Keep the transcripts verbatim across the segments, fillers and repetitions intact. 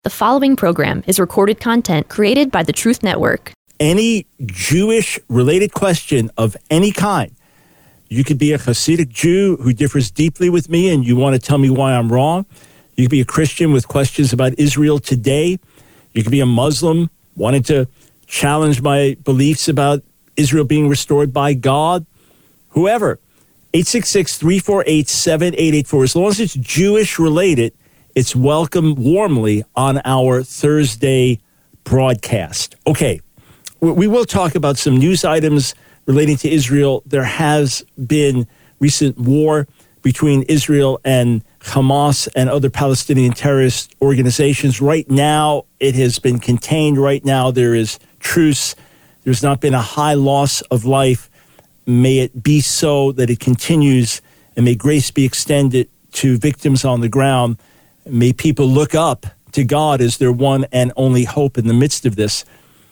The following program is recorded content created by the Truth Network. Any Jewish-related question of any kind, you could be a Hasidic Jew who differs deeply with me and you want to tell me why I'm wrong. You could be a Christian with questions about Israel today. You could be a Muslim wanting to challenge my beliefs about Israel being restored by God. Whoever. eight six six, three four eight, seven eight eight four. As long as it's Jewish-related, it's welcome warmly on our Thursday broadcast. Okay, we will talk about some news items relating to Israel. There has been recent war between Israel and Hamas and other Palestinian terrorist organizations. Right now, it has been contained. Right now, there is truce. There's not been a high loss of life. May it be so that it continues, and may grace be extended to victims on the ground. May people look up to God as their one and only hope in the midst of this.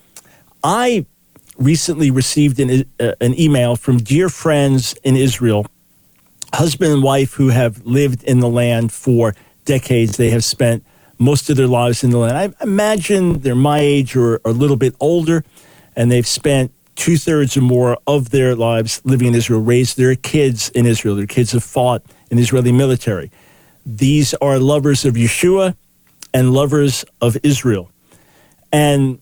I recently received an, uh, an email from dear friends in Israel, husband and wife who have lived in the land for decades. They have spent most of their lives in the land. I imagine they're my age or, or a little bit older, and they've spent two-thirds or more of their lives living in Israel, raised their kids in Israel. Their kids have fought in the Israeli military. These are lovers of Yeshua and lovers of Israel. And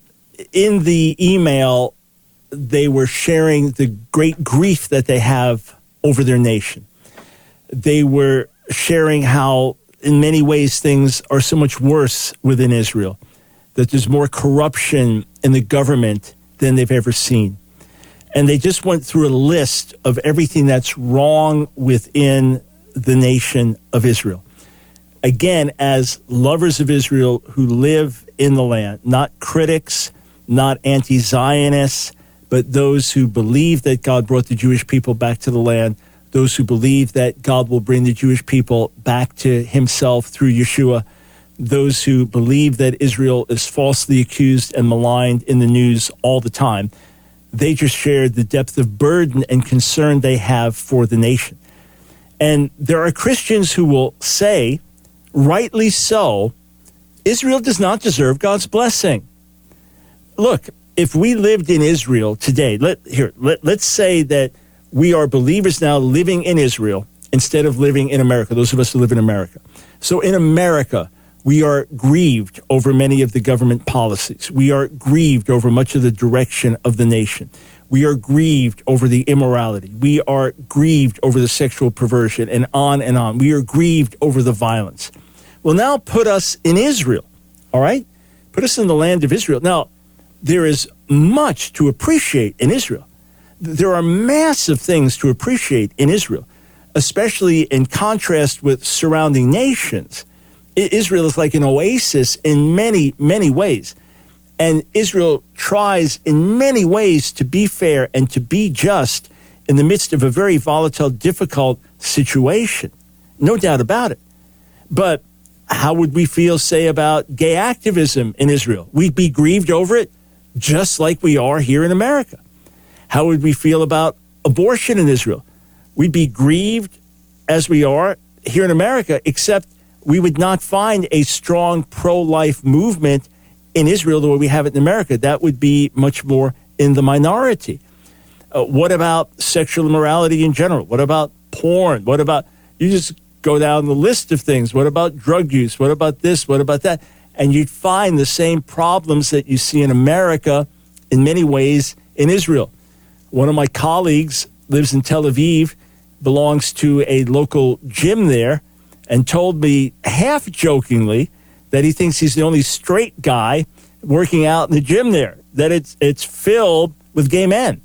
in the email, they were sharing the great grief that they have over their nation. They were sharing how, in many ways, things are so much worse within Israel, that there's more corruption in the government than they've ever seen. And they just went through a list of everything that's wrong within the nation of Israel. Again, as lovers of Israel who live in the land, not critics, not anti-Zionists, but those who believe that God brought the Jewish people back to the land, those who believe that God will bring the Jewish people back to himself through Yeshua, those who believe that Israel is falsely accused and maligned in the news all the time. They just shared the depth of burden and concern they have for the nation. And there are Christians who will say, rightly so, Israel does not deserve God's blessing. Look, if we lived in Israel today, let here let, let's say that we are believers now living in Israel instead of living in America, those of us who live in America. So in America, we are grieved over many of the government policies. We are grieved over much of the direction of the nation. We are grieved over the immorality. We are grieved over the sexual perversion, and on and on. We are grieved over the violence. Well, now put us in Israel, all right? Put us in the land of Israel. Now, there is much to appreciate in Israel. There are massive things to appreciate in Israel, especially in contrast with surrounding nations. Israel is like an oasis in many, many ways. And Israel tries in many ways to be fair and to be just in the midst of a very volatile, difficult situation. No doubt about it. But how would we feel, say, about gay activism in Israel? We'd be grieved over it just like we are here in America. How would we feel about abortion in Israel? We'd be grieved as we are here in America, except we would not find a strong pro-life movement in Israel the way we have it in America. That would be much more in the minority. Uh, what about sexual immorality in general? What about porn? What about, you just go down the list of things. What about drug use? What about this? What about that? And you'd find the same problems that you see in America in many ways in Israel. One of my colleagues lives in Tel Aviv, belongs to a local gym there, and told me half jokingly that he thinks he's the only straight guy working out in the gym there, that it's it's filled with gay men.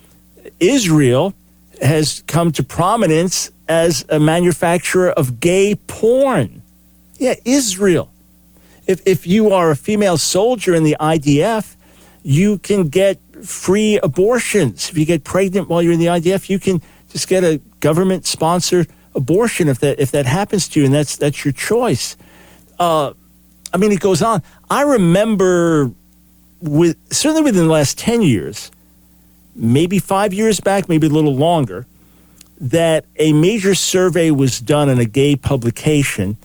Israel has come to prominence as a manufacturer of gay porn. Yeah, Israel. If if you are a female soldier in the I D F, you can get free abortions. If you get pregnant while you're in the I D F, you can just get a government-sponsored abortion if that if that happens to you, and that's that's your choice. Uh, I mean, it goes on. I remember, with certainly within the last ten years, maybe five years back, maybe a little longer, that a major survey was done in a gay publication,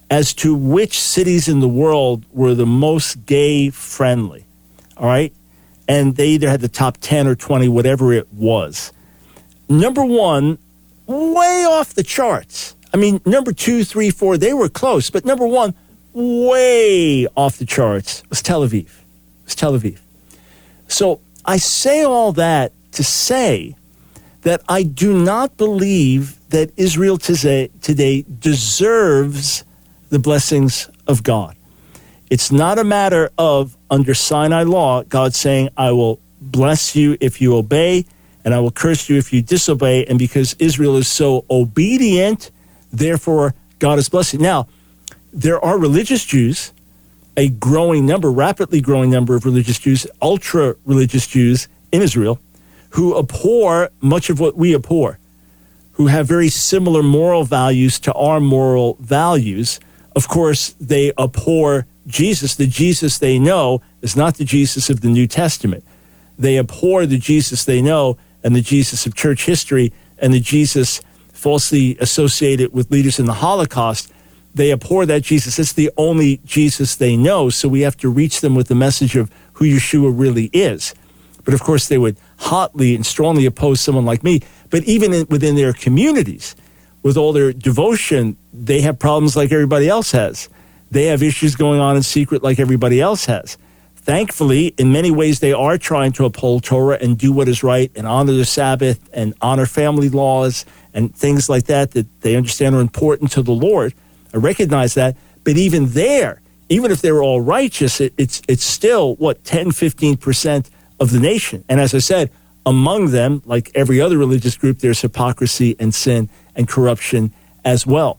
as to which cities in the world were the most gay-friendly, all right? And they either had the top ten or twenty, whatever it was. Number one, way off the charts. I mean, number two, three, four, they were close. But number one, way off the charts, was Tel Aviv. It was Tel Aviv. So I say all that to say that I do not believe that Israel today, today deserves the blessings of God. It's not a matter of, under Sinai law, God saying, I will bless you if you obey, and I will curse you if you disobey. And because Israel is so obedient, therefore God is blessing. Now, there are religious Jews, a growing number, rapidly growing number of religious Jews, ultra-religious Jews in Israel, who abhor much of what we abhor, who have very similar moral values to our moral values. Of course, they abhor Jesus. The Jesus they know is not the Jesus of the New Testament. They abhor the Jesus they know and the Jesus of church history and the Jesus falsely associated with leaders in the Holocaust. They abhor that Jesus. It's the only Jesus they know, so we have to reach them with the message of who Yeshua really is. But of course, they would hotly and strongly oppose someone like me. But even in, within their communities, with all their devotion, they have problems like everybody else has. They have issues going on in secret like everybody else has. Thankfully, in many ways, they are trying to uphold Torah and do what is right and honor the Sabbath and honor family laws and things like that that they understand are important to the Lord. I recognize that. But even there, even if they were all righteous, it, it's it's still, what, ten, fifteen percent of the nation. And as I said, among them, like every other religious group, there's hypocrisy and sin and corruption as well.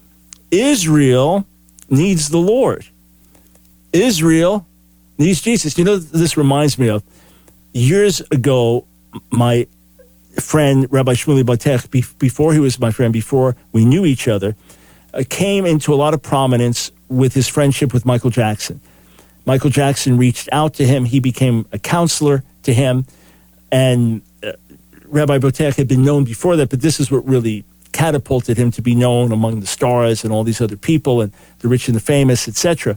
Israel needs the Lord. Israel needs Jesus. You know, this reminds me of years ago, my friend, Rabbi Shmuley Batech, be- before he was my friend, before we knew each other, uh, came into a lot of prominence with his friendship with Michael Jackson. Michael Jackson reached out to him. He became a counselor to him. And uh, Rabbi Batech had been known before that, but this is what really catapulted him to be known among the stars and all these other people and the rich and the famous, et cetera.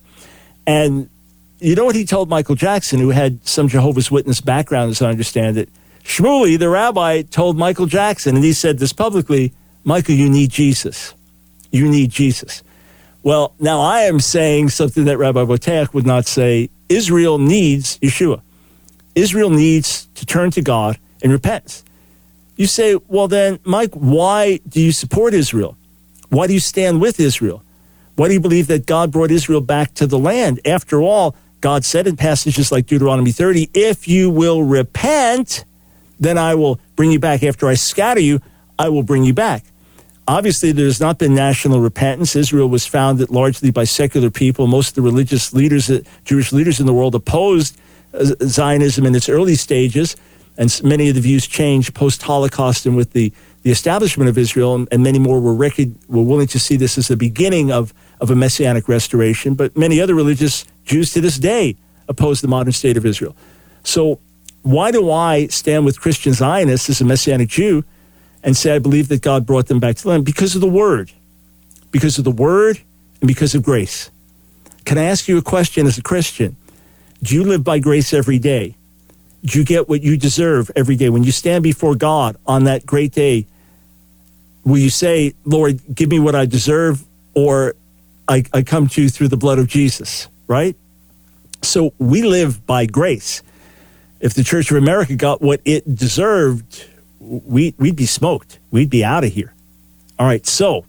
And you know what he told Michael Jackson, who had some Jehovah's Witness background, as I understand it? Shmuley, the rabbi, told Michael Jackson, and he said this publicly, Michael, you need Jesus. You need Jesus. Well, now I am saying something that Rabbi Batech would not say. Israel needs Yeshua. Israel needs to turn to God in repentance. You say, well then, Mike, why do you support Israel? Why do you stand with Israel? Why do you believe that God brought Israel back to the land? After all, God said in passages like Deuteronomy thirty, if you will repent, then I will bring you back. After I scatter you, I will bring you back. Obviously, there's not been national repentance. Israel was founded largely by secular people. Most of the religious leaders, Jewish leaders in the world opposed Zionism in its early stages, and many of the views changed post-Holocaust and with the, the establishment of Israel, and, and many more were, rec- were willing to see this as the beginning of, of a messianic restoration. But many other religious Jews to this day oppose the modern state of Israel. So why do I stand with Christian Zionists as a messianic Jew and say I believe that God brought them back to the land? Because of the Word. Because of the Word and because of grace. Can I ask you a question as a Christian? Do you live by grace every day? Do you get what you deserve every day? When you stand before God on that great day, will you say, Lord, give me what I deserve, or I, I come to you through the blood of Jesus, right? So we live by grace. If the Church of America got what it deserved, we, we'd be smoked. We'd be out of here. All right, so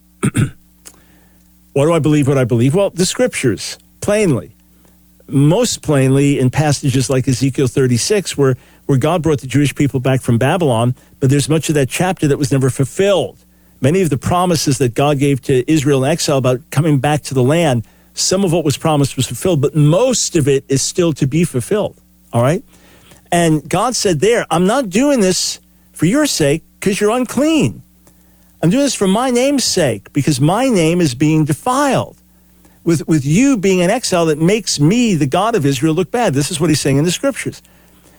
what do I believe what I believe? Well, the Scriptures, plainly. Most plainly in passages like Ezekiel thirty-six, where, where God brought the Jewish people back from Babylon, but there's much of that chapter that was never fulfilled. Many of the promises that God gave to Israel in exile about coming back to the land, some of what was promised was fulfilled, but most of it is still to be fulfilled, all right? And God said there, I'm not doing this for your sake because you're unclean. I'm doing this for my name's sake because my name is being defiled. With, with you being in exile, that makes me, the God of Israel, look bad. This is what he's saying in the Scriptures.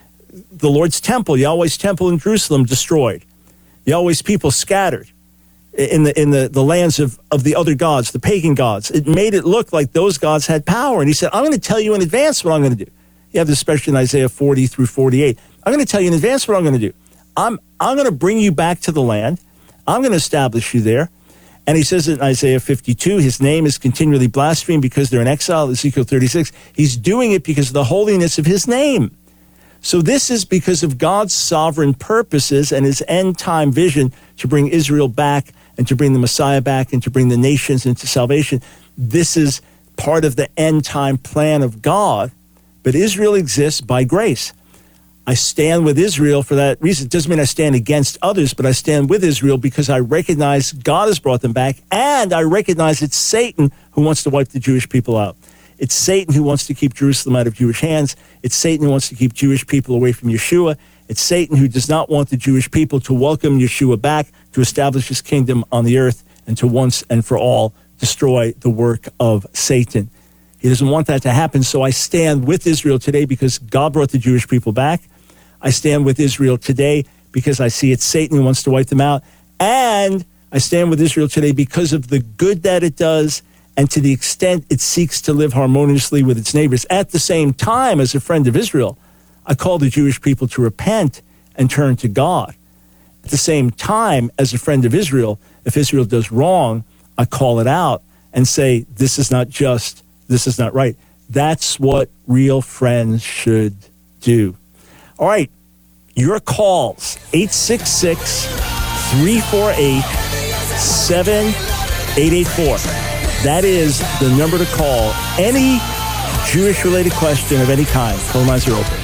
The Lord's temple, Yahweh's temple in Jerusalem, destroyed. Yahweh's people scattered. in the in the, the lands of, of the other gods, the pagan gods. It made it look like those gods had power. And he said, I'm going to tell you in advance what I'm going to do. You have this especially in Isaiah forty through forty-eight. I'm going to tell you in advance what I'm going to do. I'm I'm going to bring you back to the land. I'm going to establish you there. And he says in Isaiah fifty-two, his name is continually blasphemed because they're in exile. Ezekiel thirty-six, he's doing it because of the holiness of his name. So this is because of God's sovereign purposes and his end-time vision to bring Israel back and to bring the Messiah back and to bring the nations into salvation. This is part of the end-time plan of God, but Israel exists by grace. I stand with Israel for that reason. It doesn't mean I stand against others, but I stand with Israel because I recognize God has brought them back, and I recognize it's Satan who wants to wipe the Jewish people out. It's Satan who wants to keep Jerusalem out of Jewish hands. It's Satan who wants to keep Jewish people away from Yeshua. It's Satan who does not want the Jewish people to welcome Yeshua back, to establish his kingdom on the earth, and to once and for all destroy the work of Satan. He doesn't want that to happen, so I stand with Israel today because God brought the Jewish people back. I stand with Israel today because I see it's Satan who wants to wipe them out. And I stand with Israel today because of the good that it does and to the extent it seeks to live harmoniously with its neighbors. At the same time, as a friend of Israel, I call the Jewish people to repent and turn to God. At the same time, as a friend of Israel, if Israel does wrong, I call it out and say, this is not just, this is not right. That's what real friends should do. All right, your calls, eight six six, three four eight, seven eight eight four. That is the number to call. Any Jewish-related question of any kind, phone lines are open.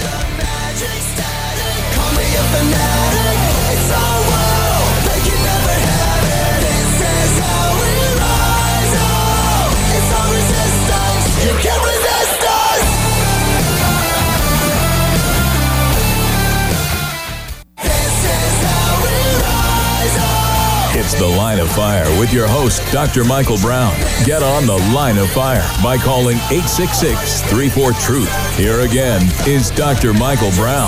It's The Line of Fire with your host, Doctor Michael Brown. Get on The Line of Fire by calling eight six six, three four, truth. Here again is Doctor Michael Brown.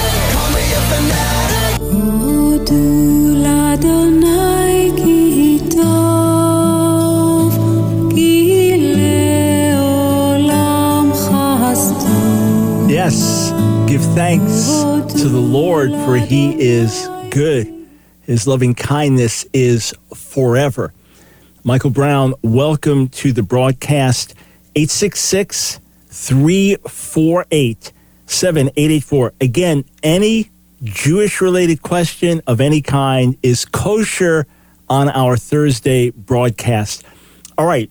Yes, give thanks to the Lord, for he is good. His loving kindness is forever. Michael Brown, welcome to the broadcast. eight six six, three four eight, seven eight eight four. Again, any Jewish-related question of any kind is kosher on our Thursday broadcast. All right,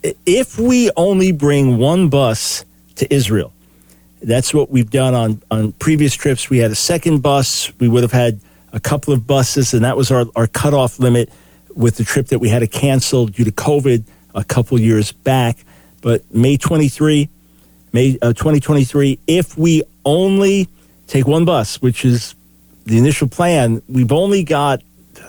if we only bring one bus to Israel, that's what we've done on, on previous trips. We had a second bus. We would have had a couple of buses, and that was our, our cutoff limit with the trip that we had to cancel due to COVID a couple years back. But May twenty-third, May uh, twenty twenty-three, if we only take one bus, which is the initial plan, we've only got,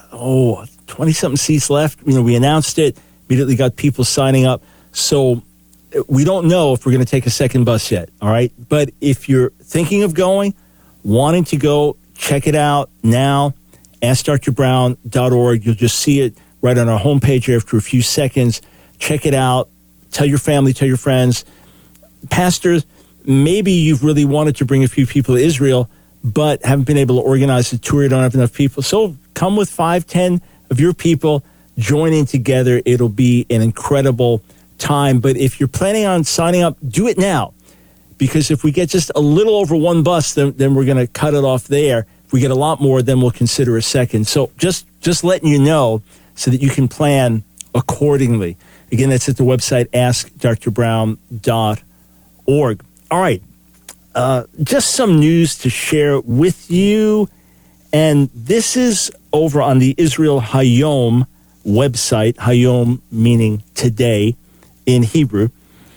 oh, twenty-something seats left. You know, we announced it, immediately got people signing up. So we don't know if we're going to take a second bus yet, all right? But if you're thinking of going, wanting to go, check it out now, ask dr brown dot org. You'll just see it right on our homepage after a few seconds. Check it out. Tell your family, tell your friends. Pastors, maybe you've really wanted to bring a few people to Israel, but haven't been able to organize the tour. You don't have enough people. So come with five, ten of your people. Join in together. It'll be an incredible time. But if you're planning on signing up, do it now. Because if we get just a little over one bus, then, then we're going to cut it off there. If we get a lot more, then we'll consider a second. So just, just letting you know so that you can plan accordingly. Again, that's at the website, ask dr brown dot org. All right. Uh, just some news to share with you. And this is over on the Israel Hayom website, Hayom meaning today in Hebrew.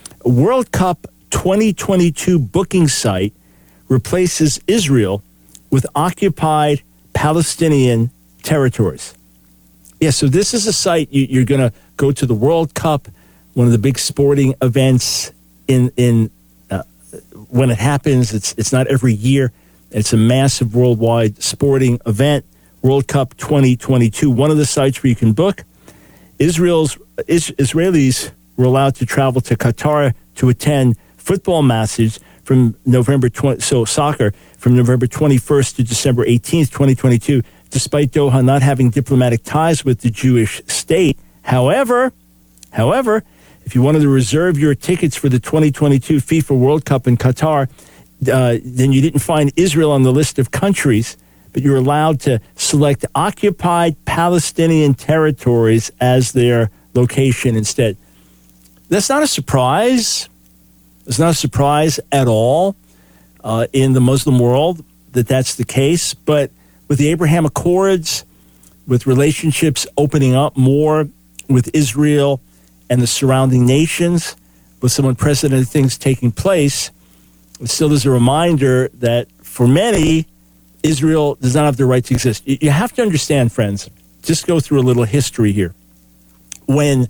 World Cup twenty twenty-two booking site replaces Israel with occupied Palestinian territories. Yeah, so this is a site you, you're going to go to the World Cup, one of the big sporting events in in uh, when it happens. It's it's not every year. It's a massive worldwide sporting event World Cup twenty twenty-two. One of the sites where you can book. Israel's is, Israelis were allowed to travel to Qatar to attend football matches from November twentieth, so soccer from November twenty-first to December eighteenth, twenty twenty-two, despite Doha not having diplomatic ties with the Jewish state. However, however, if you wanted to reserve your tickets for the twenty twenty-two FIFA World Cup in Qatar, uh, then you didn't find Israel on the list of countries, but you're allowed to select occupied Palestinian territories as their location instead. That's not a surprise. It's not a surprise at all uh, in the Muslim world that that's the case. But with the Abraham Accords, with relationships opening up more with Israel and the surrounding nations, with some unprecedented things taking place, it still is a reminder that for many, Israel does not have the right to exist. You have to understand, friends, just go through a little history here. When,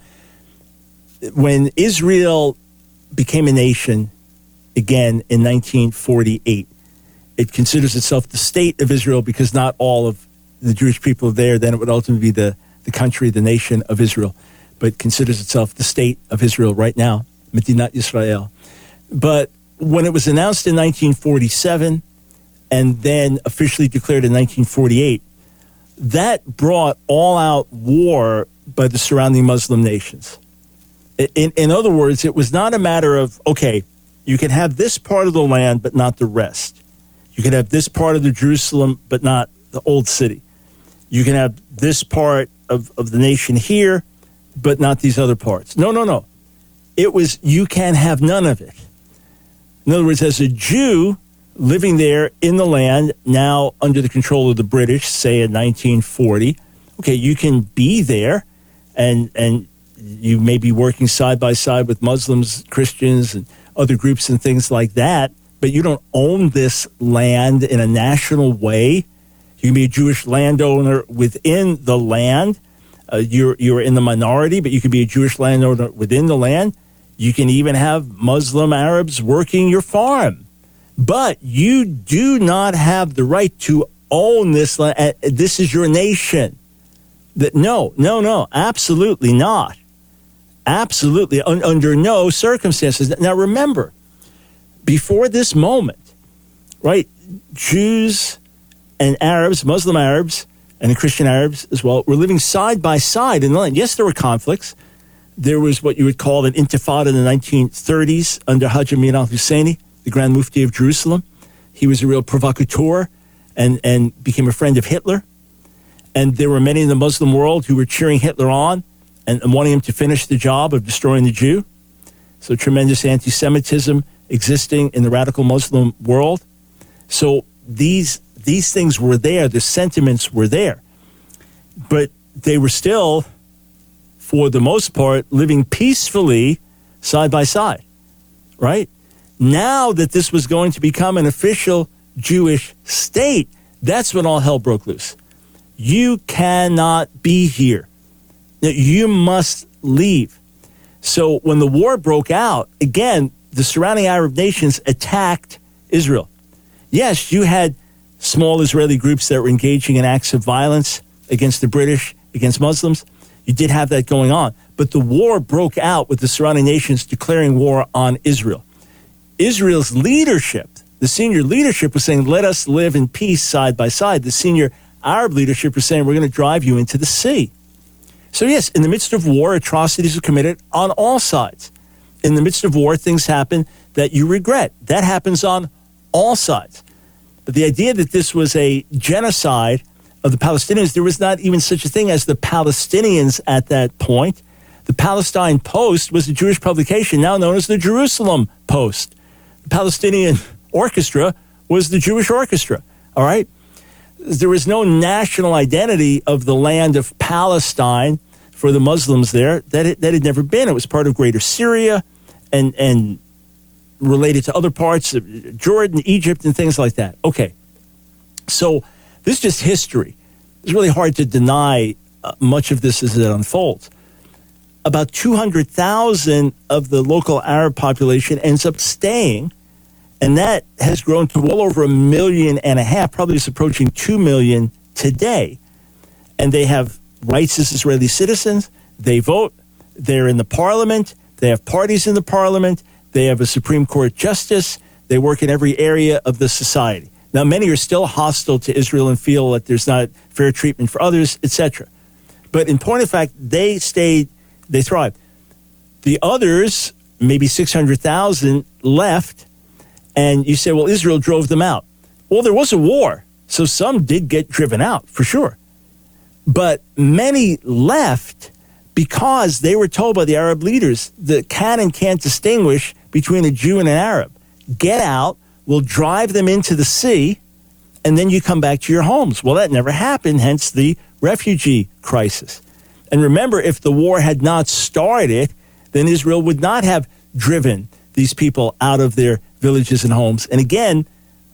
when Israel became a nation again in nineteen forty-eight, it considers itself the state of Israel because not all of the Jewish people are there. Then it would ultimately be the, the country, the nation of Israel, but considers itself the state of Israel right now, Medinat Yisrael. But when it was announced in nineteen forty-seven and then officially declared in nineteen forty-eight, that brought all-out war by the surrounding Muslim nations. In, in other words, it was not a matter of, okay, you can have this part of the land, but not the rest. You can have this part of the Jerusalem, but not the old city. You can have this part of, of the nation here, but not these other parts. No, no, no. It was, you can have none of it. In other words, as a Jew living there in the land, now under the control of the British, say in nineteen forty, okay, you can be there and and you may be working side by side with Muslims, Christians, and other groups and things like that, but you don't own this land in a national way. You can be a Jewish landowner within the land. Uh, you're you're in the minority, but you can be a Jewish landowner within the land. You can even have Muslim Arabs working your farm. But you do not have the right to own this land. This is your nation. That no, no, no, absolutely not. Absolutely, un- under no circumstances. Now remember, before this moment, right, Jews and Arabs, Muslim Arabs, and the Christian Arabs as well, were living side by side in the land. Yes, there were conflicts. There was what you would call an intifada in the nineteen thirties under Hajj Amin al-Husseini, the Grand Mufti of Jerusalem. He was a real provocateur and, and became a friend of Hitler. And there were many in the Muslim world who were cheering Hitler on and, and wanting him to finish the job of destroying the Jew. So tremendous anti-Semitism existing in the radical Muslim world. So these these things were there. The sentiments were there. But they were still, for the most part, living peacefully side by side, right? Now that this was going to become an official Jewish state, that's when all hell broke loose. You cannot be here. You must leave. So when the war broke out, again, the surrounding Arab nations attacked Israel. Yes, you had small Israeli groups that were engaging in acts of violence against the British, against Muslims. You did have that going on. But the war broke out with the surrounding nations declaring war on Israel. Israel's leadership, the senior leadership, was saying, let us live in peace side by side. The senior Arab leadership was saying, we're going to drive you into the sea. So yes, in the midst of war, atrocities are committed on all sides. In the midst of war, things happen that you regret. That happens on all sides. But the idea that this was a genocide of the Palestinians, there was not even such a thing as the Palestinians at that point. The Palestine Post was a Jewish publication, now known as the Jerusalem Post. The Palestinian Orchestra was the Jewish Orchestra, all right? There was no national identity of the land of Palestine for the Muslims there. That it, that had never been. It was part of Greater Syria and and related to other parts of Jordan, Egypt, and things like that. Okay, so this is just history. It's really hard to deny uh, much of this as it unfolds. About two hundred thousand of the local Arab population ends up staying, and that has grown to well over a million and a half, probably it's approaching two million today. and they have rights as Israeli citizens. They vote. They're in the parliament. They have parties in the parliament. They have a Supreme Court justice. They work in every area of the society. Now, many are still hostile to Israel and feel that there's not fair treatment for others, et cetera. But in point of fact, they stayed, they thrived. The others, maybe six hundred thousand, left, and you say, well, Israel drove them out. Well, there was a war, so some did get driven out, for sure. But many left because they were told by the Arab leaders the canon can't distinguish between a Jew and an Arab. Get out, we'll drive them into the sea, and then you come back to your homes. Well, that never happened, hence the refugee crisis. And remember, if the war had not started, then Israel would not have driven these people out of their villages and homes. And again,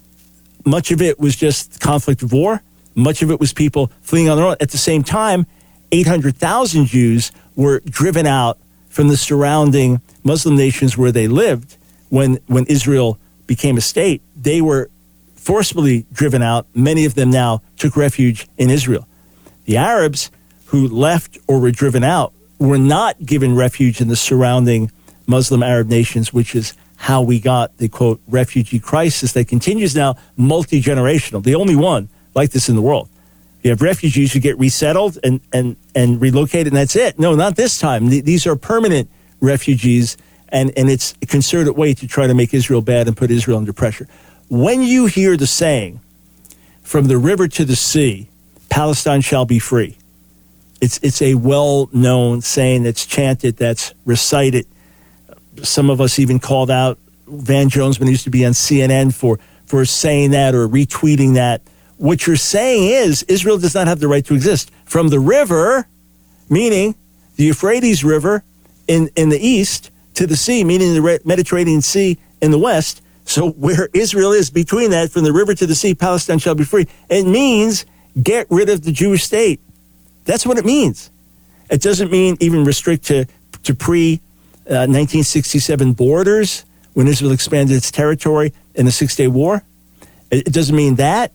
much of it was just conflict of war. Much of it was people fleeing on their own. At the same time, eight hundred thousand Jews were driven out from the surrounding Muslim nations where they lived when, when Israel became a state. They were forcibly driven out. Many of them now took refuge in Israel. The Arabs who left or were driven out were not given refuge in the surrounding Muslim Arab nations, which is how we got the, quote, refugee crisis that continues now multi-generational, the only one like this in the world. You have refugees who get resettled and, and, and relocated, and that's it. No, not this time. These are permanent refugees, and, and it's a concerted way to try to make Israel bad and put Israel under pressure. When you hear the saying, from the river to the sea, Palestine shall be free, it's, it's a well-known saying that's chanted, that's recited. Some of us even called out Van Jones when he used to be on C N N for, for saying that or retweeting that. What you're saying is Israel does not have the right to exist. From the river, meaning the Euphrates River in, in the east, to the sea, meaning the Mediterranean Sea in the west. So where Israel is between that, from the river to the sea, Palestine shall be free. It means get rid of the Jewish state. That's what it means. It doesn't mean even restrict to, to pre uh, nineteen sixty-seven borders when Israel expanded its territory in the Six-Day War. It, it doesn't mean that.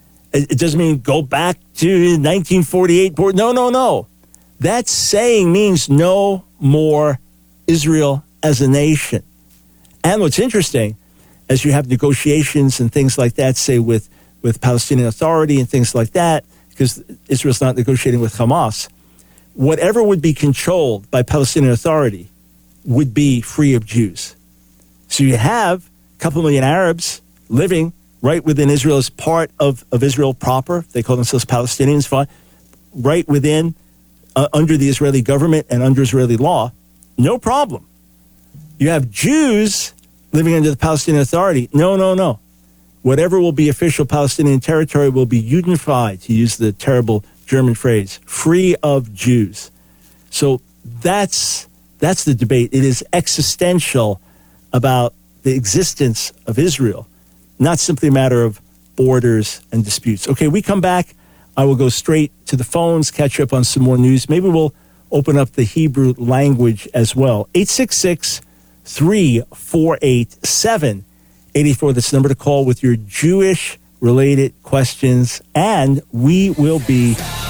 It doesn't mean go back to nineteen forty-eight. No, no, no. That saying means no more Israel as a nation. And what's interesting, as you have negotiations and things like that, say with, with Palestinian Authority and things like that, because Israel's not negotiating with Hamas, whatever would be controlled by Palestinian Authority would be free of Jews. So you have a couple million Arabs living right within Israel as part of, of Israel proper. They call themselves Palestinians, fine. Right within, uh, under the Israeli government and under Israeli law, no problem. You have Jews living under the Palestinian Authority. No, no, no. Whatever will be official Palestinian territory will be unified, to use the terrible German phrase, free of Jews. So that's, that's the debate. It is existential about the existence of Israel, not simply a matter of borders and disputes. Okay, we come back. I will go straight to the phones, catch up on some more news. Maybe we'll open up the Hebrew language as well. eight six six, three four eight, seven eight four. That's the number to call with your Jewish-related questions. And we will be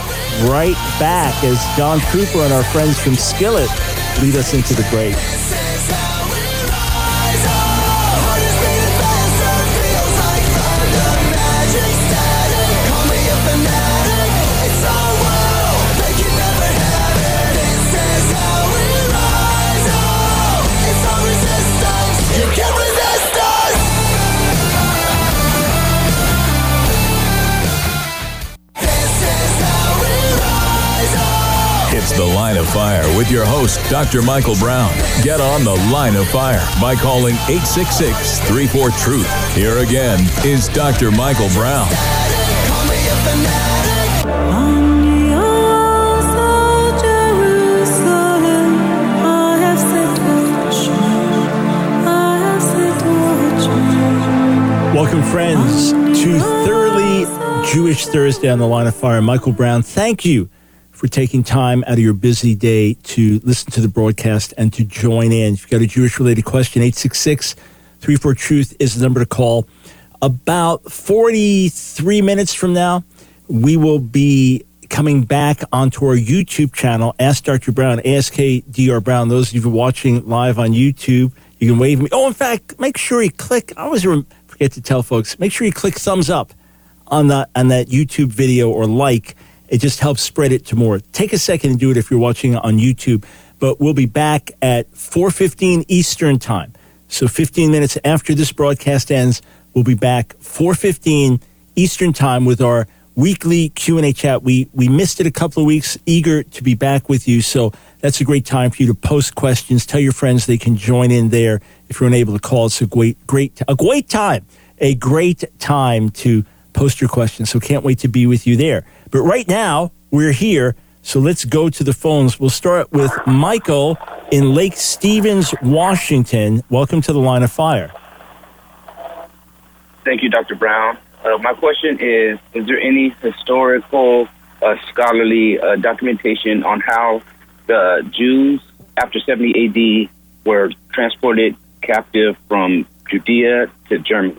right back as John Cooper and our friends from Skillet lead us into the break. It's The Line of Fire with your host, Doctor Michael Brown. Get on The Line of Fire by calling eight six six, three four, truth. Here again is Doctor Michael Brown. Welcome, friends, to Thoroughly Jewish Thursday on The Line of Fire. Michael Brown, thank you for taking time out of your busy day to listen to the broadcast and to join in. If you've got a Jewish-related question, eight six six, three four, truth is the number to call. About forty-three minutes from now, we will be coming back onto our YouTube channel, Ask Doctor Brown, A S K D R Brown. Those of you watching live on YouTube, you can wave me. Oh, in fact, make sure you click. I always forget to tell folks, make sure you click thumbs up on, the, on that YouTube video or like. It just helps spread it to more. Take a second and do it if you're watching on YouTube. But we'll be back at four fifteen Eastern Time. So fifteen minutes after this broadcast ends, we'll be back four fifteen Eastern Time with our weekly Q and A chat. We we missed it a couple of weeks, eager to be back with you. So that's a great time for you to post questions. Tell your friends they can join in there. If you're unable to call, it's a great, great, a great time, a great time to post your questions. So can't wait to be with you there. But right now, we're here. So let's go to the phones. We'll start with Michael in Lake Stevens, Washington. Welcome to the Line of Fire. Thank you, Doctor Brown. Uh, my question is, is there any historical, uh, scholarly uh, documentation on how the Jews after seventy A D were transported captive from Judea to Germany?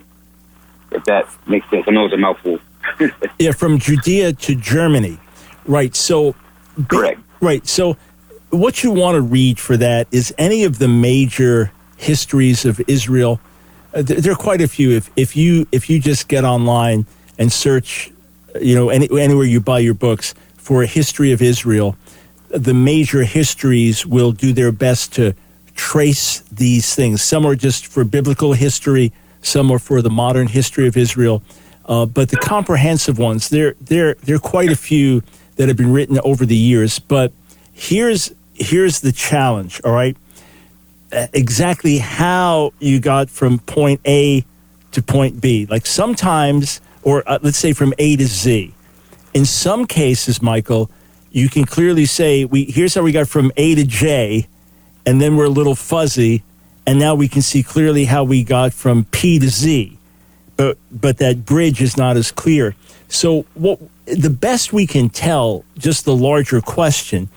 If that makes sense. I know it's a mouthful. Yeah, from Judea to Germany. Right, so... Correct. Right. So what you want to read for that is any of the major histories of Israel. Uh, th- there are quite a few. If if you if you just get online and search, you know, any, anywhere you buy your books for a history of Israel, the major histories will do their best to trace these things. Some are just for biblical history. Some are for the modern history of Israel. Uh, but the comprehensive ones, there there there are quite a few that have been written over the years. But here's here's the challenge, all right? Uh, exactly how you got from point A to point B. Like sometimes, or uh, let's say from A to Z. In some cases, Michael, you can clearly say, we here's how we got from A to J, and then we're a little fuzzy, and now we can see clearly how we got from P to Z. But but that bridge is not as clear. So what the best we can tell, just the larger question,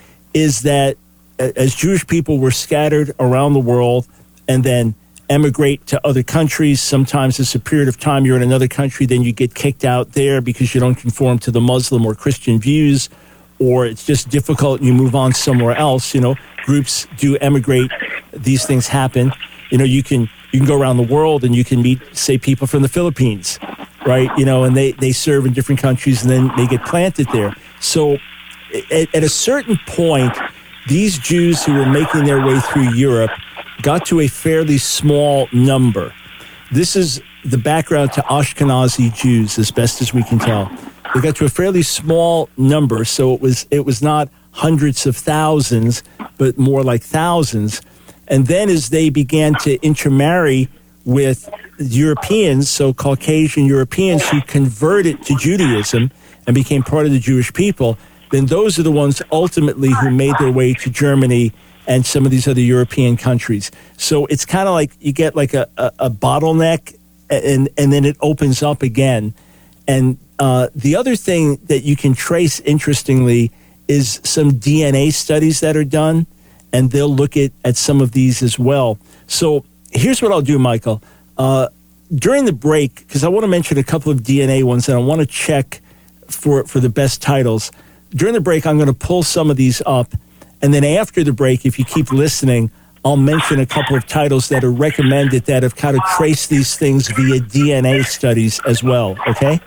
is that as Jewish people were scattered around the world and then emigrate to other countries, sometimes it's a period of time you're in another country, then you get kicked out there because you don't conform to the Muslim or Christian views, or it's just difficult and you move on somewhere else. You know, groups do emigrate. These things happen. You know, you can you can go around the world and you can meet, say, people from the Philippines, right? You know, and they, they serve in different countries and then they get planted there. So at, at a certain point, these Jews who were making their way through Europe got to a fairly small number. This is the background to Ashkenazi Jews, as best as we can tell. They got to a fairly small number, so it was it was not hundreds of thousands, but more like thousands. And then as they began to intermarry with Europeans, so Caucasian Europeans who converted to Judaism and became part of the Jewish people, then those are the ones ultimately who made their way to Germany and some of these other European countries. So it's kind of like you get like a, a, a bottleneck and, and then it opens up again. And uh, the other thing that you can trace, interestingly, is some D N A studies that are done, and they'll look at, at some of these as well. So here's what I'll do, Michael. Uh, during the break, because I want to mention a couple of D N A ones, and I want to check for, for the best titles. During the break, I'm going to pull some of these up, and then after the break, if you keep listening, I'll mention a couple of titles that are recommended that have kind of traced these things via D N A studies as well, okay?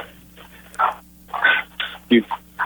You.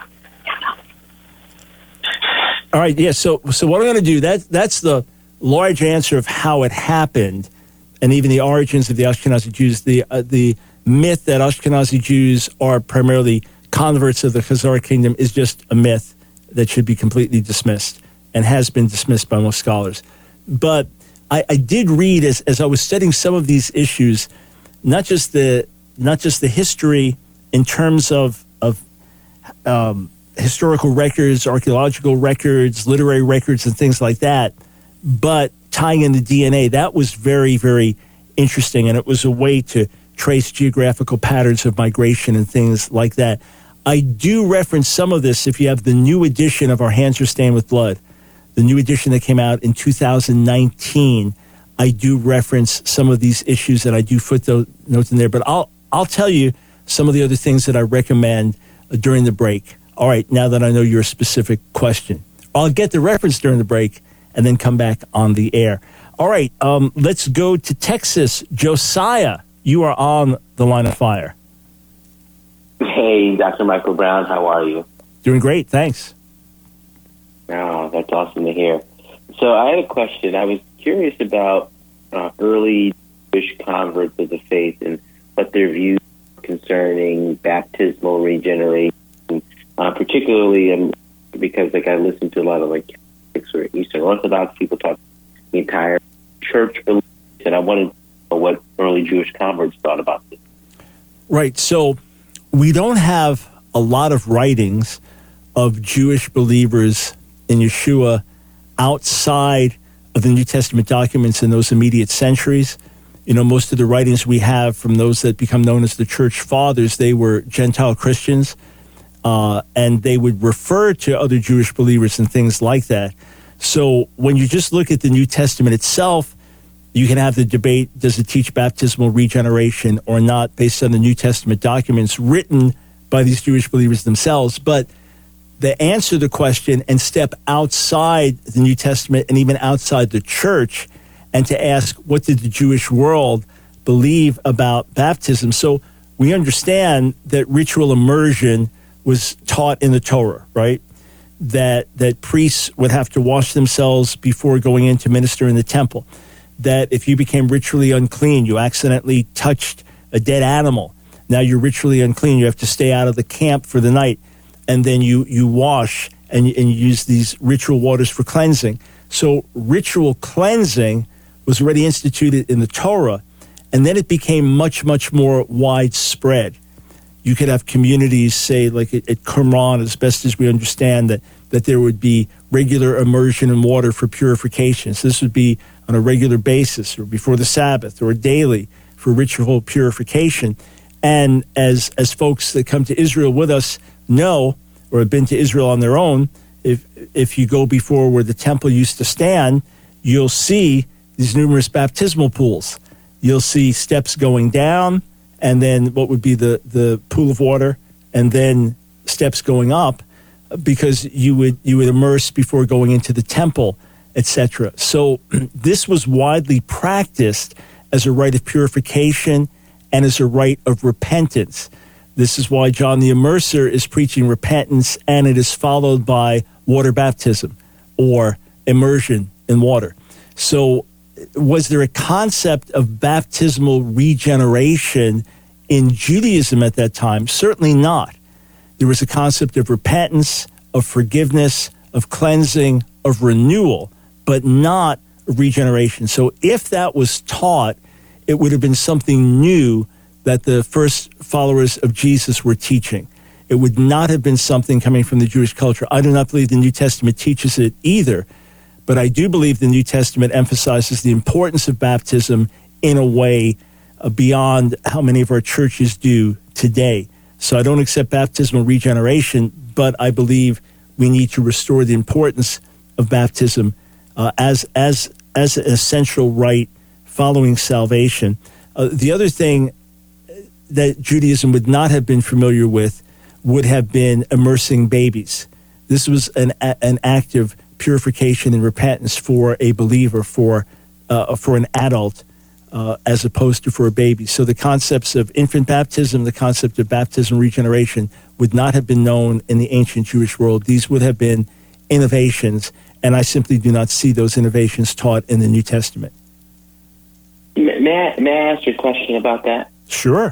All right, yeah, so so what I'm going to do, that that's the large answer of how it happened, and even the origins of the Ashkenazi Jews. The uh, the myth that Ashkenazi Jews are primarily converts of the Khazar kingdom is just a myth that should be completely dismissed and has been dismissed by most scholars. But I, I did read, as, as I was studying some of these issues, not just the not just the history in terms of, of um, historical records, archaeological records, literary records, and things like that, but tying in the D N A. That was very, very interesting, and it was a way to trace geographical patterns of migration and things like that. I do reference some of this if you have the new edition of Our Hands Are Stained with Blood, the new edition that came out in two thousand nineteen. I do reference some of these issues, and I do footnotes in there, but I'll I'll tell you some of the other things that I recommend during the break. All right, now that I know your specific question, I'll get the reference during the break and then come back on the air. All right, um, let's go to Texas. Josiah, you are on the line of fire. Hey, Doctor Michael Brown, how are you? Doing great, thanks. Oh, that's awesome to hear. So I had a question. I was curious about uh, early Jewish converts of the faith and what their views concerning baptismal regeneration, uh, particularly um, because like I listen to a lot of like Catholics or Eastern Orthodox people talk about the entire church beliefs, and I wanted to know what early Jewish converts thought about this. Right, so we don't have a lot of writings of Jewish believers in Yeshua outside of the New Testament documents in those immediate centuries. You know, most of the writings we have from those that become known as the Church Fathers, they were Gentile Christians, uh, and they would refer to other Jewish believers and things like that. So when you just look at the New Testament itself, you can have the debate, does it teach baptismal regeneration or not, based on the New Testament documents written by these Jewish believers themselves. But the answer to the question and step outside the New Testament and even outside the church and to ask, what did the Jewish world believe about baptism? So we understand that ritual immersion was taught in the Torah, right? That that priests would have to wash themselves before going in to minister in the temple. That if you became ritually unclean, you accidentally touched a dead animal, now you're ritually unclean. You have to stay out of the camp for the night. And then you, you wash and, and you use these ritual waters for cleansing. So ritual cleansing was already instituted in the Torah, and then it became much, much more widespread. You could have communities, say, like at, at Qumran, as best as we understand, that, that there would be regular immersion in water for purification. So this would be on a regular basis or before the Sabbath or daily for ritual purification. And as as folks that come to Israel with us know, or have been to Israel on their own, if if you go before where the temple used to stand, you'll see these numerous baptismal pools. You'll see steps going down, and then what would be the, the pool of water, and then steps going up, because you would you would immerse before going into the temple, et cetera. So this was widely practiced as a rite of purification and as a rite of repentance. This is why John the Immerser is preaching repentance, and it is followed by water baptism or immersion in water. So was there a concept of baptismal regeneration in Judaism at that time? Certainly not. There was a concept of repentance, of forgiveness, of cleansing, of renewal, but not regeneration. So if that was taught, it would have been something new that the first followers of Jesus were teaching. It would not have been something coming from the Jewish culture. I do not believe the New Testament teaches it either, but I do believe the New Testament emphasizes the importance of baptism in a way uh, beyond how many of our churches do today. So I don't accept baptismal regeneration, but I believe we need to restore the importance of baptism uh, as as as an essential rite following salvation. Uh, the other thing that Judaism would not have been familiar with would have been immersing babies. This was an an act of purification and repentance for a believer, for uh, for an adult, uh, as opposed to for a baby. So the concepts of infant baptism, the concept of baptism regeneration would not have been known in the ancient Jewish world. These would have been innovations, and I simply do not see those innovations taught in the New Testament. May I, may I ask you a question about that? Sure.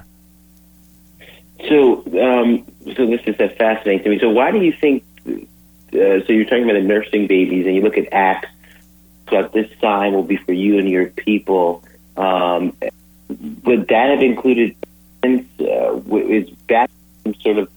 So, um, so this is fascinating to me. So, why do you think? Uh, so, you're talking about the nursing babies, and you look at Acts. So, this sign will be for you and your people. Um, would that have included? Uh, is baptism sort of